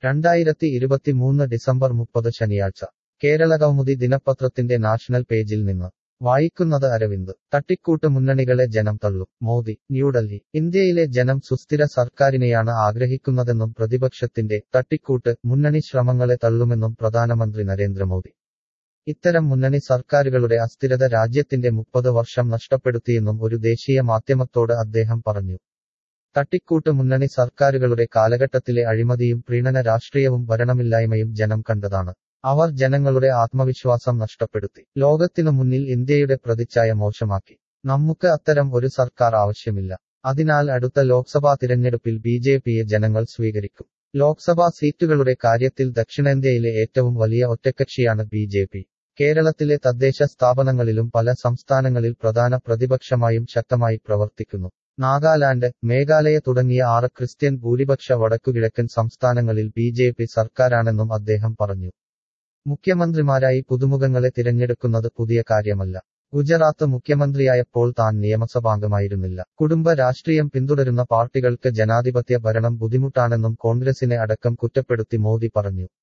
2023 December 30 ശനിയാഴ്ച കേരളകൗമുദി ദിനപത്രത്തിന്റെ national പേജിൽ നിന്ന് വായിക്കുന്നത് അരവിന്ദ്. തട്ടിക്കൂട്ട് മുന്നണികളെ ജനം തള്ളും. മോദി, ന്യൂഡൽഹി. ഇന്ത്യയിലെ ജനം സുസ്ഥിര സർക്കാരിനെയാണ് ആഗ്രഹിക്കുന്നതെന്നും പ്രതിപക്ഷത്തിന്റെ തട്ടിക്കൂട്ട് മുന്നണി ശ്രമങ്ങളെ തള്ളുമെന്നും പ്രധാനമന്ത്രി നരേന്ദ്രമോദി. ഇത്തരം മുന്നണി സർക്കാരുകളുടെ അസ്ഥിരത രാജ്യത്തിന്റെ 30 വർഷം നഷ്ടപ്പെടുത്തിയെന്നും ഒരു ദേശീയ മാധ്യമത്തോട് അദ്ദേഹം പറഞ്ഞു. തട്ടിക്കൂട്ട് മുന്നണി സർക്കാരുകളുടെ കാലഘട്ടത്തിലെ അഴിമതിയും പ്രീണന രാഷ്ട്രീയവും ഭരണമില്ലായ്മയും ജനം കണ്ടതാണ്. അവർ ജനങ്ങളുടെ ആത്മവിശ്വാസം നഷ്ടപ്പെടുത്തി. ലോകത്തിനു മുന്നിൽ ഇന്ത്യയുടെ പ്രതിച്ഛായ മോശമാക്കി. നമുക്ക് അത്തരം ഒരു സർക്കാർ ആവശ്യമില്ല. അതിനാൽ അടുത്ത ലോക്സഭാ തിരഞ്ഞെടുപ്പിൽ ബിജെപിയെ ജനങ്ങൾ സ്വീകരിക്കും. ലോക്സഭാ സീറ്റുകളുടെ കാര്യത്തിൽ ദക്ഷിണേന്ത്യയിലെ ഏറ്റവും വലിയ ഒറ്റക്കക്ഷിയാണ് ബിജെപി. കേരളത്തിലെ തദ്ദേശ സ്ഥാപനങ്ങളിലും പല സംസ്ഥാനങ്ങളിൽ പ്രധാന പ്രതിപക്ഷമായും ശക്തമായി പ്രവർത്തിക്കുന്നു. നാഗാലാൻഡ്, മേഘാലയ തുടങ്ങിയ 6 ക്രിസ്ത്യൻ ഭൂരിപക്ഷ വടക്കുകിഴക്കൻ സംസ്ഥാനങ്ങളിൽ ബിജെപി സർക്കാരാണെന്നും അദ്ദേഹം പറഞ്ഞു. മുഖ്യമന്ത്രിമാരായി പുതുമുഖങ്ങളെ തിരഞ്ഞെടുക്കുന്നത് പുതിയ കാര്യമല്ല. ഗുജറാത്ത് മുഖ്യമന്ത്രിയായപ്പോൾ താൻ നിയമസഭാംഗമായിരുന്നില്ല. കുടുംബ രാഷ്ട്രീയം പിന്തുടരുന്ന പാർട്ടികൾക്ക് ജനാധിപത്യ ഭരണം ബുദ്ധിമുട്ടാണെന്നും കോൺഗ്രസിനെ അടക്കം കുറ്റപ്പെടുത്തി മോദി പറഞ്ഞു.